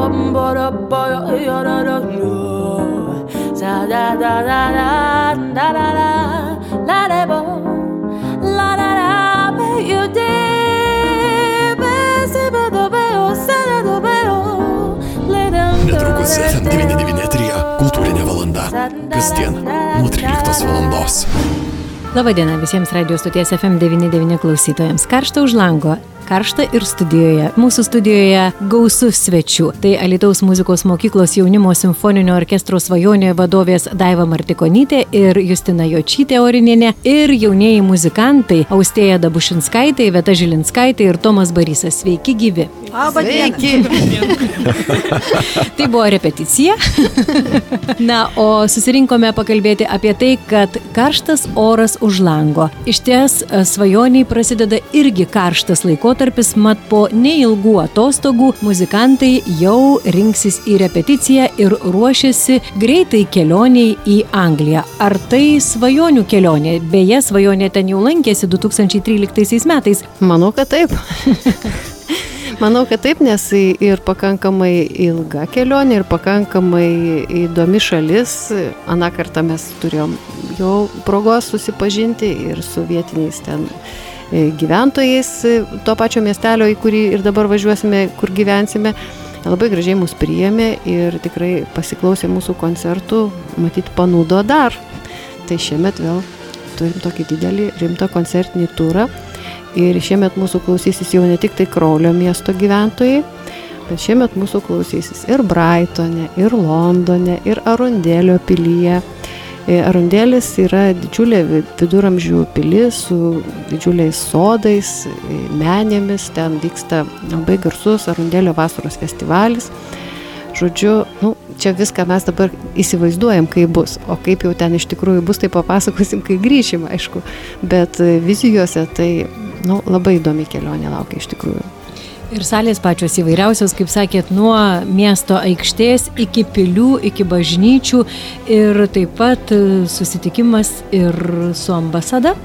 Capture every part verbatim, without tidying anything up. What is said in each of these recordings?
Netrukus F M devyni devyni eteryje kultūrinė valanda. Kasdien nuo tryliktos valandos. Labadiena visiems radio stoties F M devyni devyni klausytojams. Karšta už lango. Karšta ir studijoje. Mūsų studijoje gausu svečių. Tai Alytaus muzikos mokyklos jaunimo simfoninio orkestro Svajonė vadovės Daiva Martikonytė ir Justina Jočytė Orinienė ir jaunieji muzikantai Austėja Dabušinskaitė, Iveta Žilinskaitė ir Tomas Barysas. Sveiki gyvi. Sveiki. Tai buvo repeticija. Na, o susirinkome pakalbėti apie tai, kad karštas oras už lango. Išties Svajoniai prasideda irgi karštas laikotarpis. Mat po neilgų atostogų muzikantai jau rinksis į repeticiją ir ruošiasi greitai kelioniai į Angliją. Ar tai svajonių kelionė? Beje, Svajonė ten jau lankėsi du tūkstančiai tryliktaisiais metais. Manau, kad taip. Manau, kad taip, nes ir pakankamai ilga kelionė, ir pakankamai įdomi šalis. Aną kartą mes turėjom jau progos susipažinti ir su vietiniais ten gyventojais to pačio miestelio, į kurį ir dabar važiuosime, kur gyvensime. Labai gražiai mus priėmė ir tikrai pasiklausė mūsų koncertų, matyt, panūdo dar. Tai šiemet vėl turim tokį didelį, rimtą koncertinį turą. Ir šiemet mūsų klausysis jau ne tik tai Kraulio miesto gyventojai, bet šiemet mūsų klausysis ir Braitone, ir Londone, ir Arundelio pilyje. Arundėlis yra didžiulė viduramžių pilis su didžiuliais sodais, menėmis, ten vyksta labai garsus Arundėlio vasaros festivalis. Žodžiu, nu, čia viską mes dabar įsivaizduojam, kaip bus, o kaip jau ten iš tikrųjų bus, tai papasakosim, kai grįšim, aišku, bet vizijose tai, nu, labai įdomi kelionė laukia iš tikrųjų. Ir salės pačios įvairiausios, kaip sakėt, nuo miesto aikštės iki pilių, iki bažnyčių ir taip pat susitikimas ir su ambasada.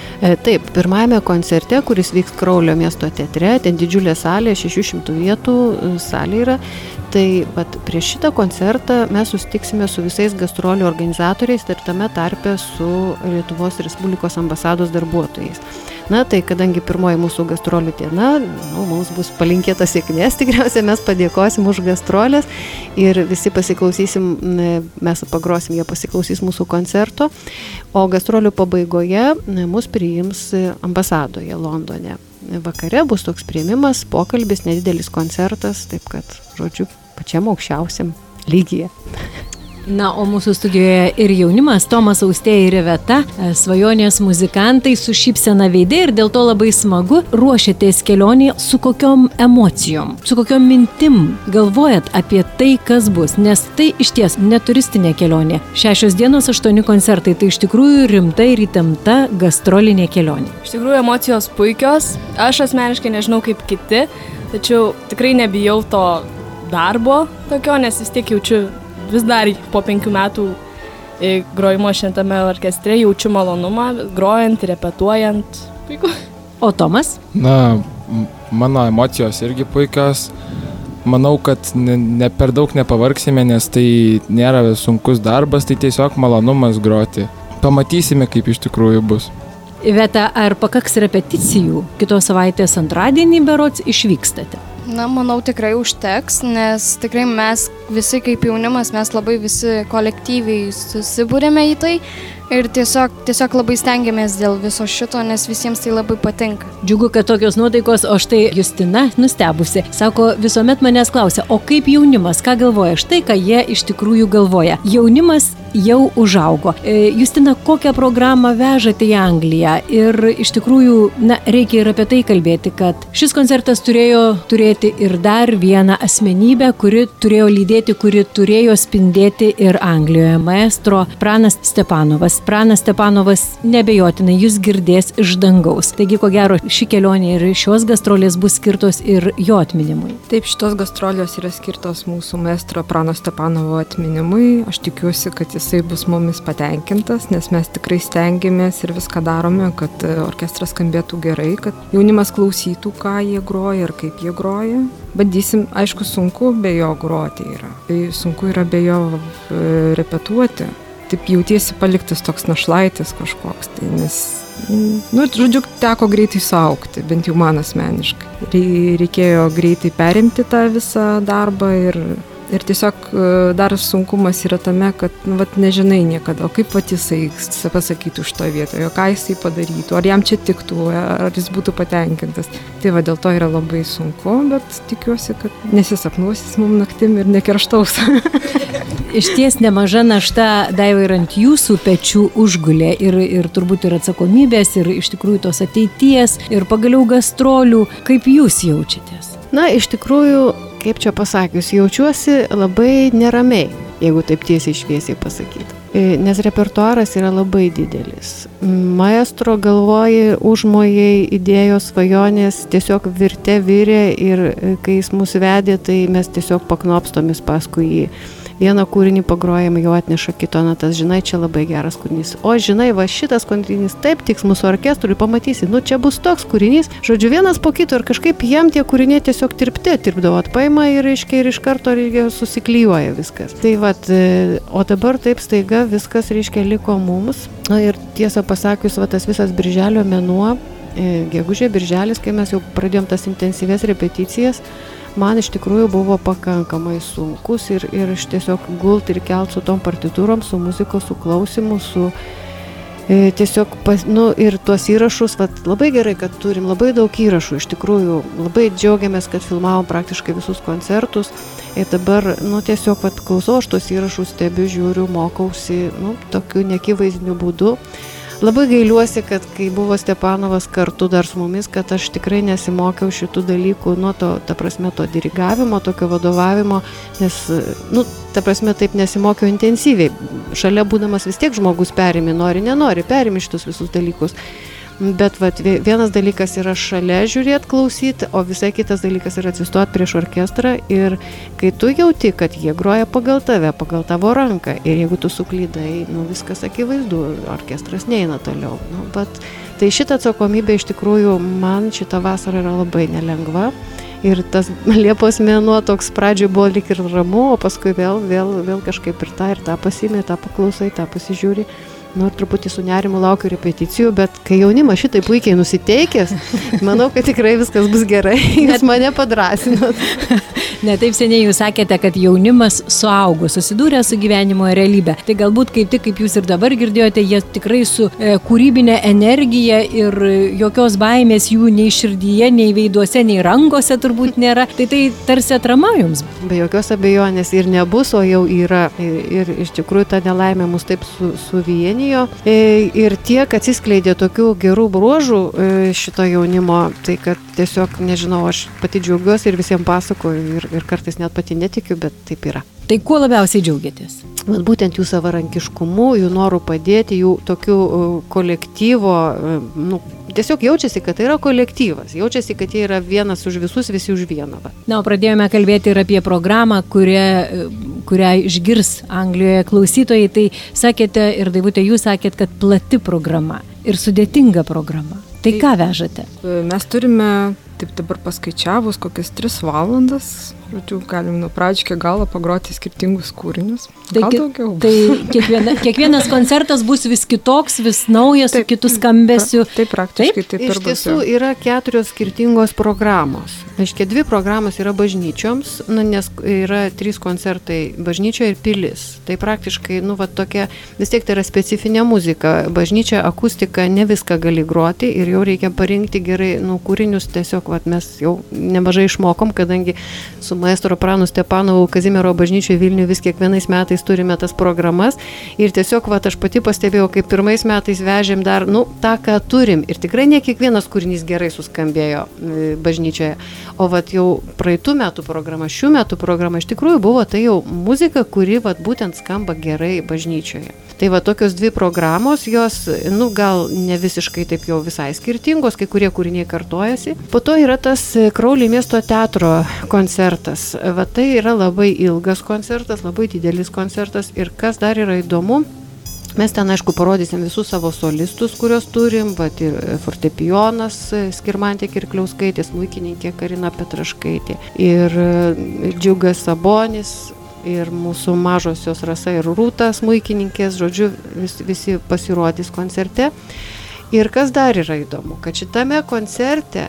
Taip, pirmajame koncerte, kuris vyks Kraulio miesto teatre, ten didžiulė salė, šešių šimtų vietų salė yra, tai vat, prieš šitą koncertą mes susitiksime su visais gastrolių organizatoriais ir tame tarpe su Lietuvos Respublikos ambasados darbuotojais. Na, tai kadangi pirmoji mūsų gastrolių diena, nu, mums bus palinkėta sėkmės, tikriausiai mes padėkosim už gastrolės ir visi pasiklausysim, mes pagrosim, jie pasiklausys mūsų koncerto, o gastrolių pabaigoje mus priims ambasadoje Londone. Vakare bus toks priėmimas, pokalbis, nedidelis koncertas, taip kad, žodžiu, pačiam aukščiausiam lygyje. Na, o mūsų studijoje ir jaunimas, Tomas, Austėja ir Iveta, Svajonės muzikantai su šypsena veide ir dėl to labai smagu. Ruošiatės kelionį su kokiom emocijom, su kokiom mintim galvojat apie tai, kas bus, nes tai išties neturistinė kelionė. Šešios dienos, aštuoni koncertai, tai iš tikrųjų rimta ir įtempta gastrolinė kelionė. Iš tikrųjų emocijos puikios, aš asmeniškai nežinau kaip kiti, tačiau tikrai nebijau to darbo tokio, nes vis tiek jaučiu vis dar po penkių metų grojimo šitame orkestre jaučiu malonumą, grojant, repetuojant. Puiku. O Tomas? Na, mano emocijos irgi puikios. Manau, kad ne, ne per daug nepavargsime, nes tai nėra sunkus darbas, tai tiesiog malonumas groti. Pamatysime, kaip iš tikrųjų bus. Iveta, ar pakaks repeticijų? Kitos savaitės antradienį berods išvykstate? Na, manau, tikrai užteks, nes tikrai mes visi kaip jaunimas, mes labai visi kolektyviai susibūrėme į tai ir tiesiog, tiesiog labai stengiamės dėl viso šito, nes visiems tai labai patinka. Džiugu, kad tokios nuotaikos, o štai Justina nustebusi. Sako, visuomet manęs klausia, o kaip jaunimas, ką galvoja? Štai, ką jie iš tikrųjų galvoja. Jaunimas jau užaugo. E, Justina, kokią programą vežate į Angliją? Ir iš tikrųjų, na, reikia ir apie tai kalbėti, kad šis koncertas turėjo turėti ir dar vieną asmenybę, kuri turėjo lydėti, kuri turėjo spindėti ir Anglijoje. Maestro Pranas Stepanovas. Pranas Stepanovas nebejotinai jūs girdės iš dangaus. Taigi, ko gero, ši kelionė ir šios gastrolės bus skirtos ir jo atminimui. Taip, šitos gastrolės yra skirtos mūsų maestro Prano Stepanovo atminimui. Aš tikiuosi, kad jisai bus mumis patenkintas, nes mes tikrai stengiamės ir viską darome, kad orkestras skambėtų gerai, kad jaunimas klausytų, ką jie groja ir kaip jie groja. Bandysim, aišku, sunku be jo groti yra. Tai sunku yra be jo repetuoti. Taip jautiesi paliktas toks našlaitis kažkoks. Tai nes, nu, žodžiu, teko greitai suaugti, bent jau man asmeniškai. Reikėjo greitai perimti tą visą darbą ir, ir tiesiog dar sunkumas yra tame, kad, nu, vat, nežinai niekada, o kaip vat jisai pasakytų iš to vietoje, o ką jisai padarytų, ar jam čia tiktų, ar jis būtų patenkintas. Tai va, dėl to yra labai sunku, bet tikiuosi, kad nesisapnuosis mum naktim ir nekerštaus. Išties nemaža našta, Daiva, ir ant jūsų pečių užgulė ir, ir turbūt ir atsakomybės, ir iš tikrųjų tos ateities, ir pagaliau gastrolių. Kaip jūs jaučiatės? Na, iš tikrųjų, kaip čia pasakius, jaučiuosi labai neramiai, jeigu taip tiesiai šviesiai pasakyti. Nes repertuaras yra labai didelis. Maestro galvoji, užmojai, idėjos, svajonės tiesiog virte virė ir kai jis mus vedė, tai mes tiesiog paknopstomis paskui jį. Vieną kūrinį pagrojam, jau atneša kito natas, žinai, čia labai geras kūrinys. O žinai, va šitas kūrinys taip tiks mūsų orkestrui, pamatysi, nu čia bus toks kūrinys. Žodžiu, vienas po kito ir kažkaip jam tie kūriniai tiesiog tirpte, tirpdavo atpaima ir, reiškia, ir iš karto reikia, susiklijuoja viskas. Tai vat, o dabar taip staiga viskas, reiškia, liko mums. Na ir tiesą pasakius, va tas visas birželio mėnuo, gegužė, birželis, kai mes jau pradėjom tas intensyves repeticijas, man iš tikrųjų buvo pakankamai sunkus ir, ir aš tiesiog gult ir kelt su tom partitūrom, su muzikos, su klausimu, su e, tiesiog, pas, nu, ir tuos įrašus, vat, labai gerai, kad turim labai daug įrašų, iš tikrųjų labai džiaugiamės, kad filmavom praktiškai visus koncertus ir dabar, nu, tiesiog, vat, klausau aš tuos įrašus, stebiu, žiūriu, mokausi, nu, tokiu nekivaizdiniu būdu. Labai gailiuosi, kad kai buvo Stepanovas kartu dar su mumis, kad aš tikrai nesimokiau šitų dalykų, nuo to, ta prasme, to dirigavimo, tokio vadovavimo, nes, nu, ta prasme, taip nesimokiau intensyviai. Šalia būdamas vis tiek žmogus perimi, nori, nenori, perimi šitus visus dalykus. Bet vat, vienas dalykas yra šalia žiūrėti, klausyti, o visai kitas dalykas yra atsistoti prieš orkestrą ir kai tu jauti, kad jie groja pagal tave, pagal tavo ranką ir jeigu tu suklydai, nu, viskas akivaizdu, orkestras neina toliau. Nu, bet, tai šitą atsakomybę iš tikrųjų man šitą vasarą yra labai nelengva ir tas Liepos mėnuo toks pradžioj buvo lyg ir ramu, o paskui vėl, vėl, vėl kažkaip ir tą ir tą pasimė, tą paklausai, tą pasižiūri. Nu, truputį su nerimu laukiu repeticijų, bet kai jaunimas šitai puikiai nusiteikęs, manau, kad tikrai viskas bus gerai. Jūs mane padrasinot. Ne taip seniai jūs sakėte, kad jaunimas suaugo, susidūrė su gyvenimo realybė. Tai galbūt kaip tik, kaip jūs ir dabar girdėjote, jie tikrai su e, kūrybinė energija ir jokios baimės jų nei širdyje, nei veiduose, nei rankose turbūt nėra. Tai tai tarsi atrama jums. Be jokios abejonės ir nebus, o jau yra. Ir, ir iš tikrųjų ta nelaimė mus taip su, suvienijo. Ir tiek atsiskleidė tokių gerų bruožų šito jaunimo, tai kad tiesiog, nežinau, aš pati džiaugiuosi ir visiems pasakoju ir, ir kartais net pati netikiu, bet taip yra. Tai kuo labiausiai džiaugiatės? Vat būtent jų savarankiškumu, jų norų padėti, jų tokių kolektyvo, nu, tiesiog jaučiasi, kad tai yra kolektyvas, jaučiasi, kad jie yra vienas už visus, visi už vieną. Va. Na, o pradėjome kalbėti ir apie programą, kurią, kurią išgirs Anglijoje klausytojai, tai sakėte ir Daivutė, jūs sakėt, kad plati programa ir sudėtinga programa. Tai ką vežate? Mes turime, taip dabar paskaičiavus, kokias tris valandas, žodžiu, galim nuo pradžių iki galo pagroti skirtingus kūrinius. Tai, Gal daugiau. Tai kiekviena, kiekvienas koncertas bus vis kitoks, vis naujas, taip, su kitų skambesiu. Taip, praktiškai taip, taip ir bus. Iš tiesų yra keturios skirtingos programos. Aiškia, dvi programos yra bažnyčioms, nu, nes yra trys koncertai bažnyčioje ir pilis. Tai praktiškai, nu, va, tokia, vis tiek tai yra specifinė muzika. Bažnyčia, akustika, ne viską gali groti ir jau reikia parinkti gerai, nu, kūrinius. Tiesiog, va, mes jau nemažai išmokom, kadangi su maestro Pranu Stepanovu Kazimiero bažnyčioje Vilniuje vis kiekvienais metais turime tas programas. Ir tiesiog, va, aš pati pastebėjau, kaip pirmais metais vežėm dar, nu, tą, ką turim. Ir tikrai ne kiekvienas kūrinys gerai suskambėjo bažnyčioje. O vat jau praeitų metų programa, šių metų programa iš tikrųjų buvo tai jau muzika, kuri vat būtent skamba gerai bažnyčioje. Tai va tokios dvi programos, jos, nu gal ne visiškai taip jau visai skirtingos, kai kurie kūriniai kartojasi. Po to yra tas Kraulį miesto teatro koncertas. Va tai yra labai ilgas koncertas, labai didelis koncertas ir kas dar yra įdomu, mes ten, aišku, parodysim visus savo solistus, kuriuos turim, va, ir fortepijonas Skirmantė Kirkliauskaitė, smuikininkė Karina Petraškaitė ir Džiugas Sabonis ir mūsų mažosios Rasa ir Rūta smuikininkės, žodžiu, vis, visi pasirodys koncerte. Ir kas dar yra įdomu, kad šitame koncerte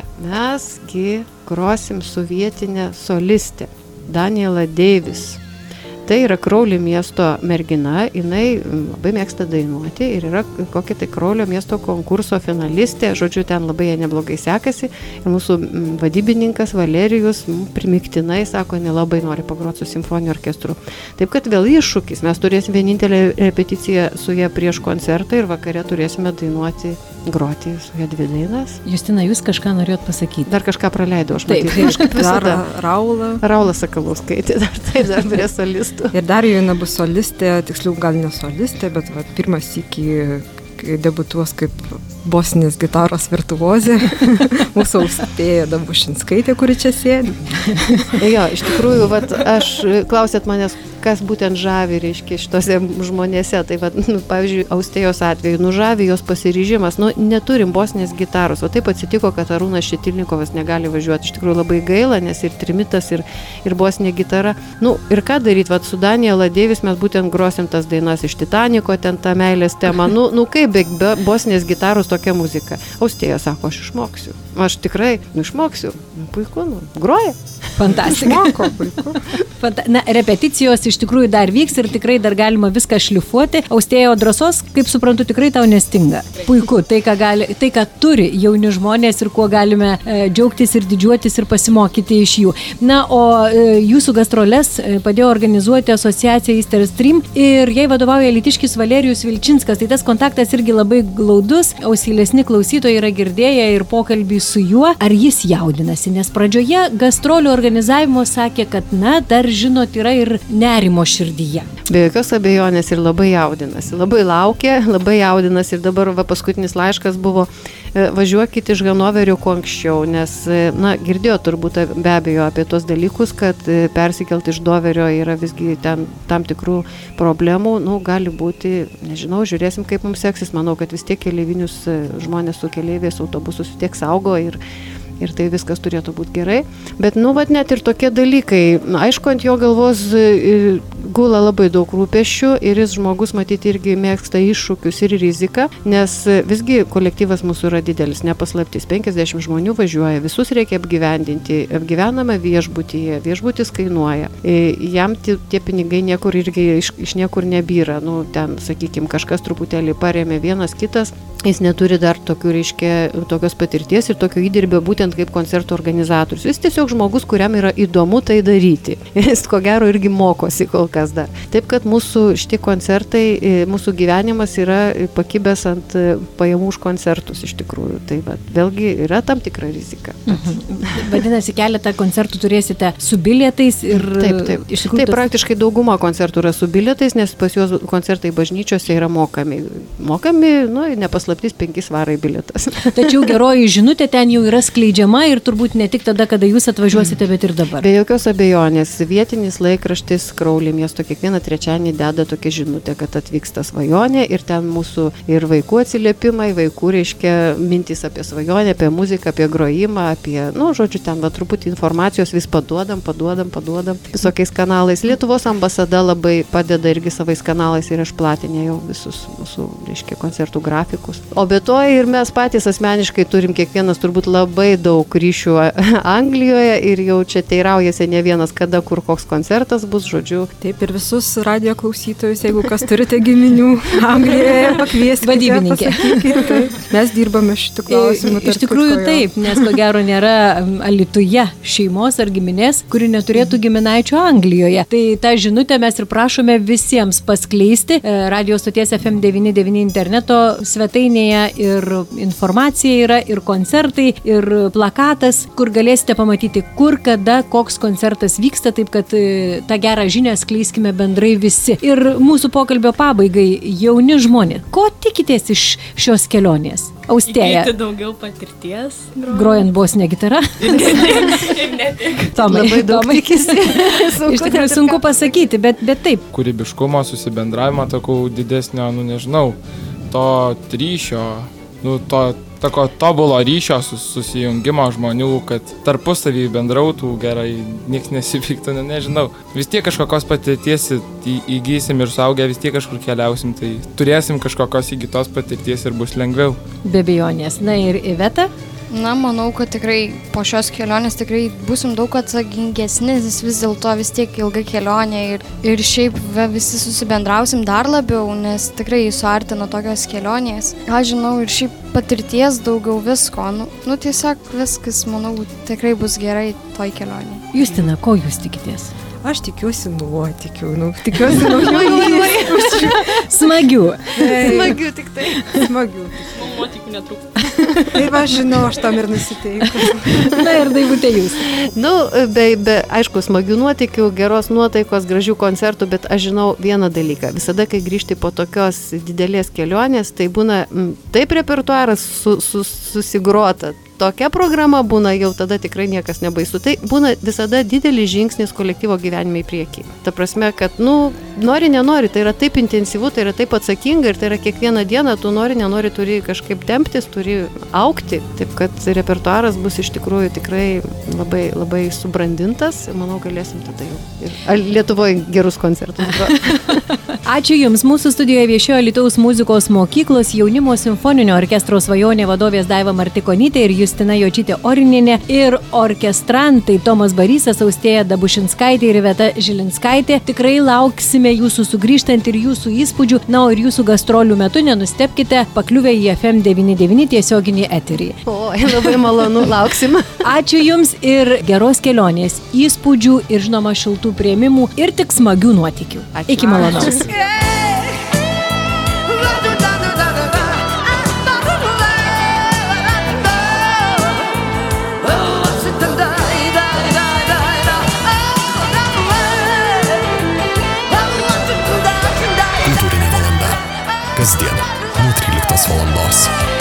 mesgi grosim su vietinė solistė Daniela Deivis. Tai yra Kraulio miesto mergina, jinai labai mėgsta dainuoti ir yra kokia tai Kraulio miesto konkurso finalistė, žodžiu, ten labai jai neblogai sekasi ir mūsų vadybininkas Valerijus primiktinai sako, nelabai nori pagroti su simfoniniu orkestru. Taip kad vėl iššūkis, mes turėsim vienintelę repeticiją su ją prieš koncertą ir vakare turėsime dainuoti, groti su ją dvi dainas. Justina, jūs kažką norėjot pasakyti? Dar kažką praleidau, aš Taip, matyti. Kažkaip visada. Dar Raula. Raula Sakalauskaitė, dar taip, dar prie solistų. Ir dar jau bus solistė, tiksliau gal ne solistė, bet va, pirmas iki debutuos kaip bosinės gitaros virtuozė, mūsų Austėja Dabušinskaitė, kuri čia sėdi. Jo, iš tikrųjų, vat, aš klausėt manęs, kas būtent žavi, reiškia, šitose žmonėse. Tai, vat, nu, pavyzdžiui, Austėjos atveju, nu, žavi jos pasiryžimas, nu, neturim bosinės gitaros. O taip atsitiko, kad Arūnas Šetilnikovas negali važiuoti. Iš tikrųjų labai gaila, nes ir trimitas, ir, ir bosinė gitara. Nu, ir ką daryti, vat, su Daniela Deivis mes būtent grosim tas dainas iš Titaniko, ten tą meilės temą. Nu, nu kaip be, be bosinės gitaros tokia muzika. Austėja sako, aš išmoksiu. Aš tikrai nu, išmoksiu. Puiku, nu, groja. Fantastika. Moko, puiku. Fanta- Na, repeticijos iš tikrųjų dar vyks ir tikrai dar galima viską šlifuoti. Austėja, drąsos, kaip suprantu, tikrai tau nestinga. Puiku, tai ką, gali, tai, ką turi jauni žmonės ir kuo galime e, džiaugtis ir didžiuotis ir pasimokyti iš jų. Na, o e, jūsų gastroles e, padėjo organizuoti asociacija Easter Stream ir jai vadovauja alytiškis Valerijus Vilčinskas. Tai tas kontaktas irgi labai glaudus. Ausylesni klausytojai yra girdėję ir pokalbį su juo. Ar jis jaudinasi? Nes pradžioje gastrolių organizavimo sakė, kad, na, dar, žinot, yra ir nerimo širdyje. Be jokios abejonės ir labai jaudinasi. Labai laukia, labai jaudinasi ir dabar va, paskutinis laiškas buvo e, važiuokit iš Hanoverio kuo anksčiau, nes, e, na, girdėjo turbūt be abejo apie tos dalykus, kad e, persikelt iš Doverio yra visgi ten tam tikrų problemų, nu, gali būti, nežinau, žiūrėsim, kaip mums seksis. Manau, kad vis tiek keleivinius žmonės su keleiviais autobusus tiek saugo ir ir tai viskas turėtų būti gerai. Bet, nu, vat net ir tokie dalykai, na, aišku, ant jo galvos gula labai daug rūpesčių ir jis žmogus, matyti, irgi mėgsta iššūkius ir riziką, nes visgi kolektyvas mūsų yra didelis, nepaslaptis. penkiasdešimt žmonių važiuoja, visus reikia apgyvendinti, apgyvename viešbutyje, viešbutis kainuoja. Jam tie pinigai niekur irgi iš, iš niekur nebyra, nu, ten, sakykime, kažkas truputėlį paremė vienas kitas, jis neturi dar tokių, reiškia, tokios patirties ir tokio įdirbio būtent kaip koncertų organizatorius. Jis tiesiog žmogus, kuriam yra įdomu tai daryti. Jis ko gero irgi mokosi kol kas dar. Taip, kad mūsų šitie koncertai, mūsų gyvenimas yra pakibęs ant pajamų už koncertus iš tikrųjų. Tai va, vėlgi yra tam tikra rizika. Mhm. Vadinasi, keletą koncertų turėsite su bilietais ir... Taip, taip. Iš tikrųjų, taip, praktiškai dauguma koncertų yra su bilietais, nes pas juos koncertai bažnyčiose yra mokami. Mokami, nu, nepaslaptis, penki svarai bilietas. Tačiau geroji žinutė ten jau yra skleidžiama ir turbūt ne tik tada, kada jūs atvažiuosite, bet ir dabar. Be jokios abejonės, vietinis laikraštis Kraulio miesto kiekvieną trečiadienį deda tokią žinutę, kad atvyksta svajonė ir ten mūsų ir vaikų atsiliepimai, vaikų reiškia mintys apie svajonę, apie muziką, apie grojimą, apie, nu, žodžiu, ten va, truputį informacijos vis paduodam, paduodam, paduodam visokiais kanalais. Lietuvos ambasada labai padeda irgi savais kanalais ir išplatinė jau visus mūsų, reiškia, koncertų grafikus. O be to ir mes patys asmeniškai turim kiekvienas turbūt labai daug ryšių Anglijoje ir jau čia teiraujasi ne vienas, kada, kur koks koncertas bus, žodžiu. Taip, ir visus radio klausytojus, jeigu kas turite giminių Anglijoje, pakvieskite. Vadybininkė. Mes dirbame šitų klausimų. Iš tikrųjų taip, nes ko gero nėra Alytuje šeimos ar giminės, kuri neturėtų giminaičių Anglijoje. Tai tą žinutę mes ir prašome visiems paskleisti. Radio stoties F M devyni devyni interneto svetainėje ir informacija yra, ir koncertai, ir plakatas, kur galėsite pamatyti, kur, kada, koks koncertas vyksta, taip kad tą gerą žinią skleis švęskime bendrai visi. Ir mūsų pokalbio pabaigai, jauni žmonės, ko tikitės iš šios kelionės? Austėja. Įgyti daugiau patirties. Grojant, grojant bosinę gitarą. Ir ne tik. Tomai, Labai daug Tomai. tikisi. Iš tikrųjų sunku pasakyti, bet, bet taip. Kūrybiškumo, susibendravimo, tokio didesnio, nu nežinau, to ryšio, nu to tokio tobulo ryšio, sus, susijungimo žmonių, kad tarpusavį bendrautų gerai, nieks nesipyktų, ne, nežinau. Vis tiek kažkokios patirties į, įgysim ir suaugę, vis tiek kažkur keliausim, tai turėsim kažkokios įgytos patirties ir bus lengviau. Be abejonės. Na ir Iveta? Na, manau, kad tikrai po šios kelionės tikrai būsim daug atsakingesni, nes vis dėlto vis tiek ilga kelionė ir, ir šiaip va, visi susibendrausim dar labiau, nes tikrai suartina tokios kelionės. Aš žinau ir šiaip patirties daugiau visko, nu, nu tiesiog viskas, manau, tikrai bus gerai toj kelionė. Justina, ko jūs tikitės? Aš tikiuosi nuotykių, nu, tikiuosi nuotykių. Smagių. Smagių tik tai. Smagių. Nuotykių netrūksta. Taip, aš žinau, aš tam ir nusiteikus. Na ir Daivutė jūs. Nu, be, be, aišku, smagių nuotykių, geros nuotaikos, gražių koncertų, bet aš žinau vieną dalyką. Visada, kai grįžti po tokios didelės kelionės, tai būna m, taip repertuaras su, su, susigrota. Tokia programa būna, jau tada tikrai niekas nebaisu. Tai būna visada didelis žingsnis kolektyvo gyvenime į priekį. Ta prasme, kad, nu, nori, nenori, tai yra taip intensyvu, tai yra taip atsakinga ir tai yra kiekvieną dieną, tu nori, nenori, turi kažkaip temptis, turi aukti. Taip, kad repertuaras bus iš tikrųjų tikrai labai, labai subrandintas. Manau, galėsim tada jau ir Lietuvoje gerus koncertus. Ačiū Jums. Mūsų studijoje viešėjo Alytaus muzikos mokyklos jaunimo simfoninio orkestro svajonė vadovės Daiva Martikonytė ir Justina Jočytė Orinienė ir orkestrantai Tomas Barysas, Austėja Dabušinskaitė ir Iveta Žilinskaitė. Tikrai lauksime jūsų sugrįžtant ir jūsų įspūdžių. Na, o ir jūsų gastrolių metu nenustepkite pakliuvę į F M devyni devyni tiesioginį eterį. O, labai malonu, lauksim. Ačiū Jums ir geros kelionės, įspūdžių ir žinoma šiltų priėmimų ir tik smagių nuotykių. Ačiū. Iki malonaus. Kultūrinė valanda. Kasdien nuo tryliktos valandos.